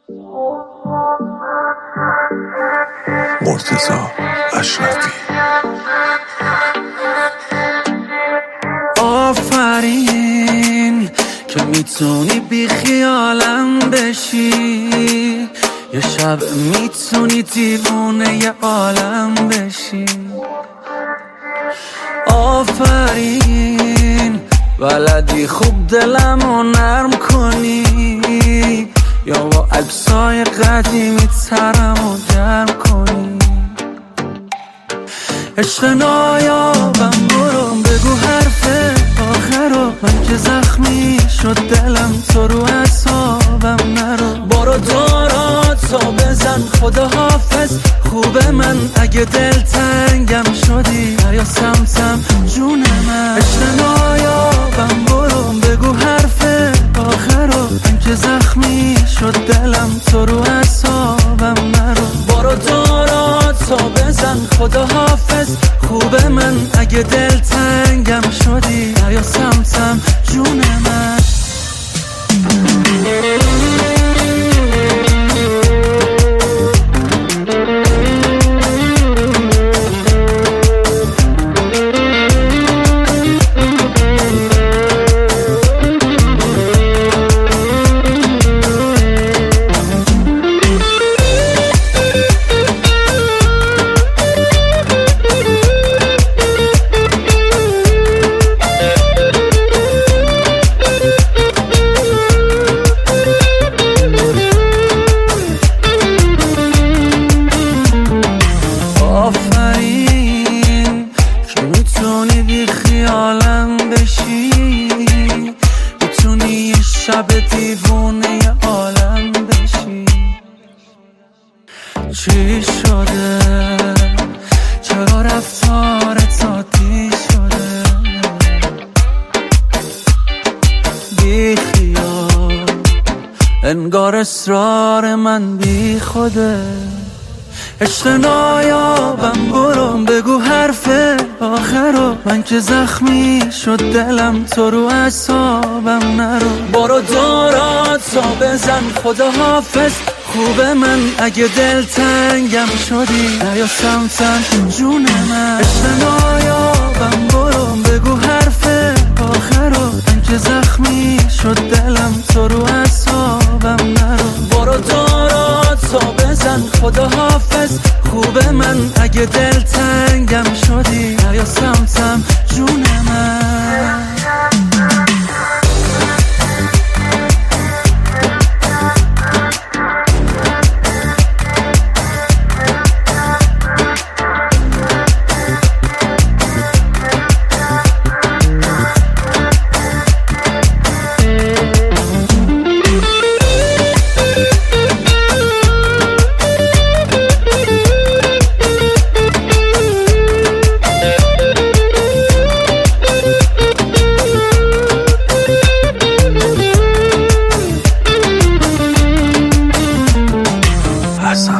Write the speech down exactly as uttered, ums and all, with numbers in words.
مرتضی اشرفی. آفرین که میتونی بی خیالم بشی، یه شب میتونی دیوونه یه عالم بشی. آفرین بلدی خوب دلمو نرم کنی، یا با عکسای قدیمی ترمو گرم کنی. عشق نایابم برو بگو حرف آخرو، من که زخمی شد دلم تو رو اعصابم نرو. برو داراتو بزن خدا حافظ، خوبه من اگه دل تنگم شدی یا سمتم جون من. عشق نایابم برو بگو حرف آخرو، من که زخمی شد دلم تو رو اعصابم نرو. برو داراتو بزن خدا حافظ، خوبه من اگه دل تنگم شدی یا سمتم جون من. آفرین که میتونی بی خیالم بشی، میتونی یه شب دیوونه یه عالم بشی. چی شده چرا رفتارت عادی شده؟ بی خیال انگار اصرار من بی خوده. عشق نایابم برو بگو حرف آخرو، من که زخمی شد دلم تو رو اعصابم نرو. برو داراتو بزن خدا حافظ، خوبه من اگه دل تنگم شدی یا سمتم جون من. عشق نایابم برو بگو حرف آخرو، من که زخمی شد دلم تو رو اعصابم نرو. برو داراتو بزن خدا حافظ، خوبه من اگه دل تنگم شدی یا سمتم جون من. حسن